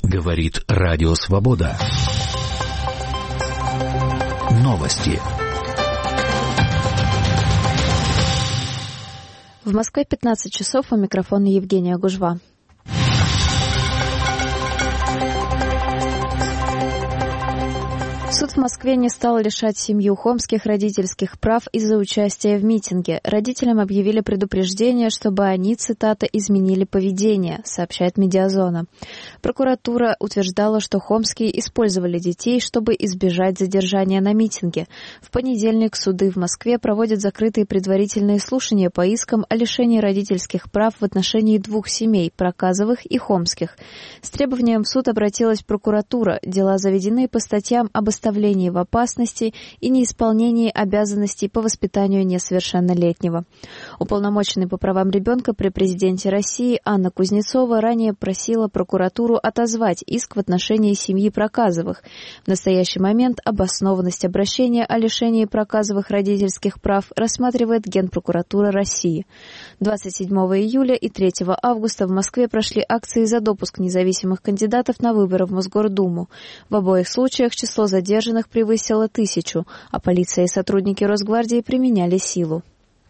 Говорит Радио Свобода. Новости. В Москве 15 часов, у микрофона Евгения Гужва. Суд в Москве не стал лишать семью Хомских родительских прав из-за участия в митинге. Родителям объявили предупреждение, чтобы они, цитата, «изменили поведение», сообщает «Медиазона». Прокуратура утверждала, что Хомские использовали детей, чтобы избежать задержания на митинге. В понедельник суды в Москве проводят закрытые предварительные слушания по искам о лишении родительских прав в отношении двух семей – Проказовых и Хомских. С требованием в суд обратилась прокуратура. Дела заведены по статьям об оставлении в опасности и неисполнении обязанностей по воспитанию несовершеннолетнего. Уполномоченный по правам ребенка при президенте России Анна Кузнецова ранее просила прокуратуру отозвать иск в отношении семьи Проказовых. В настоящий момент обоснованность обращения о лишении Проказовых родительских прав рассматривает Генпрокуратура России. 27 июля и 3 августа в Москве прошли акции за допуск независимых кандидатов на выборы в Мосгордуму. В обоих случаях число задержанных превысило 1000, а полиция и сотрудники Росгвардии применяли силу.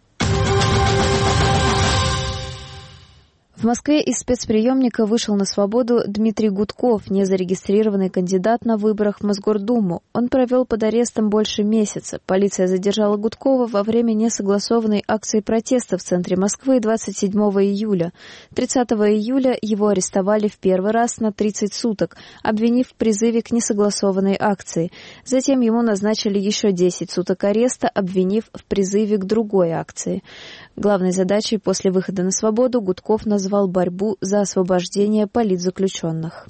В Москве из спецприемника вышел на свободу Дмитрий Гудков, незарегистрированный кандидат на выборах в Мосгордуму. Он провел под арестом больше месяца. Полиция задержала Гудкова во время несогласованной акции протеста в центре Москвы 27 июля. 30 июля его арестовали в первый раз на 30 суток, обвинив в призыве к несогласованной акции. Затем ему назначили еще 10 суток ареста, обвинив в призыве к другой акции. Главной задачей после выхода на свободу Гудков назвал борьбу за освобождение политзаключенных.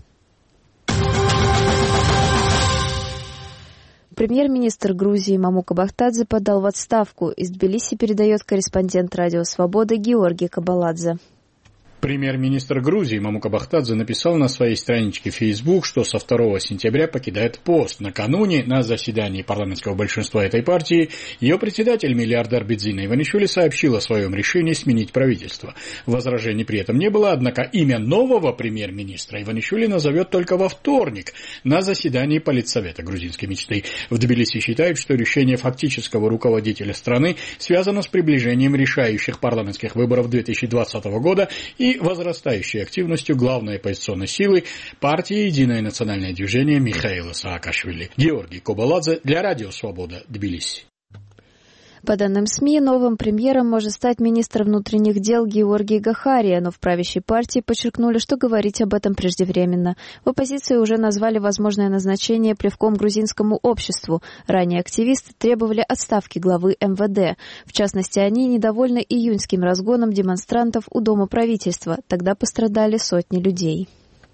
Премьер-министр Грузии Мамука Бахтадзе подал в отставку. Из Тбилиси передает корреспондент Радио Свободы Георгий Кабаладзе. Премьер-министр Грузии Мамука Бахтадзе написал на своей страничке в Facebook, что со 2 сентября покидает пост. Накануне на заседании парламентского большинства этой партии ее председатель, миллиардер Бидзина Иванишвили, сообщил о своем решении сменить правительство. Возражений при этом не было, однако имя нового премьер-министра Иванишвили назовет только во вторник на заседании Политсовета грузинской мечты. В Тбилиси считают, что решение фактического руководителя страны связано с приближением решающих парламентских выборов 2020 года и возрастающей активностью главной оппозиционной силы партии «Единое национальное движение» Михаила Саакашвили. Георгий Кабаладзе для Радио Свобода, Тбилиси. По данным СМИ, новым премьером может стать министр внутренних дел Георгий Гахария, но в правящей партии подчеркнули, что говорить об этом преждевременно. В оппозиции уже назвали возможное назначение плевком грузинскому обществу. Ранее активисты требовали отставки главы МВД. В частности, они недовольны июньским разгоном демонстрантов у Дома правительства. Тогда пострадали сотни людей.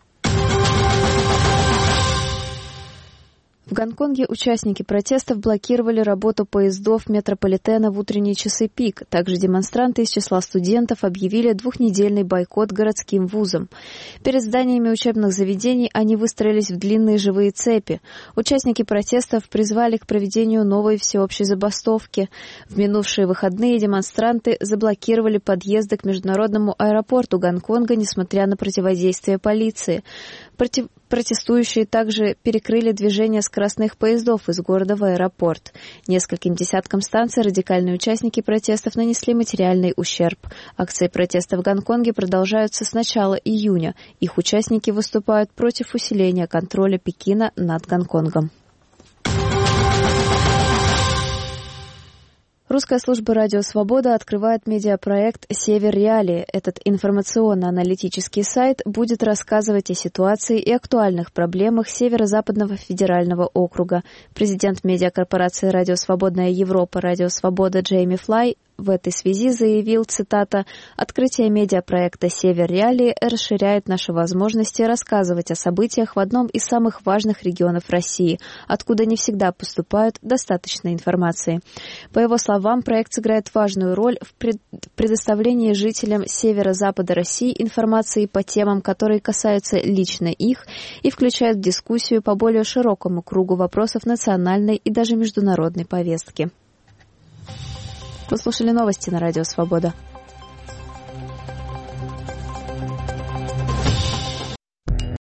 В Гонконге участники протестов блокировали работу поездов метрополитена в утренние часы пик. Также демонстранты из числа студентов объявили двухнедельный бойкот городским вузам. Перед зданиями учебных заведений они выстроились в длинные живые цепи. Участники протестов призвали к проведению новой всеобщей забастовки. В минувшие выходные демонстранты заблокировали подъезды к международному аэропорту Гонконга, несмотря на противодействие полиции. Протестующие также перекрыли движение скоростных поездов из города в аэропорт. Нескольким десяткам станций радикальные участники протестов нанесли материальный ущерб. Акции протеста в Гонконге продолжаются с начала июня. Их участники выступают против усиления контроля Пекина над Гонконгом. Русская служба «Радио Свобода» открывает медиапроект «Север Реалии». Этот информационно-аналитический сайт будет рассказывать о ситуации и актуальных проблемах Северо-Западного федерального округа. Президент медиакорпорации «Радио Свободная Европа» «Радио Свобода» Джейми Флай в этой связи заявил, цитата, «Открытие медиапроекта «Север Реалии» расширяет наши возможности рассказывать о событиях в одном из самых важных регионов России, откуда не всегда поступают достаточно информации». По его словам, проект сыграет важную роль в предоставлении жителям северо-запада России информации по темам, которые касаются лично их и включают в дискуссию по более широкому кругу вопросов национальной и даже международной повестки. Вы слушали новости на Радио Свобода.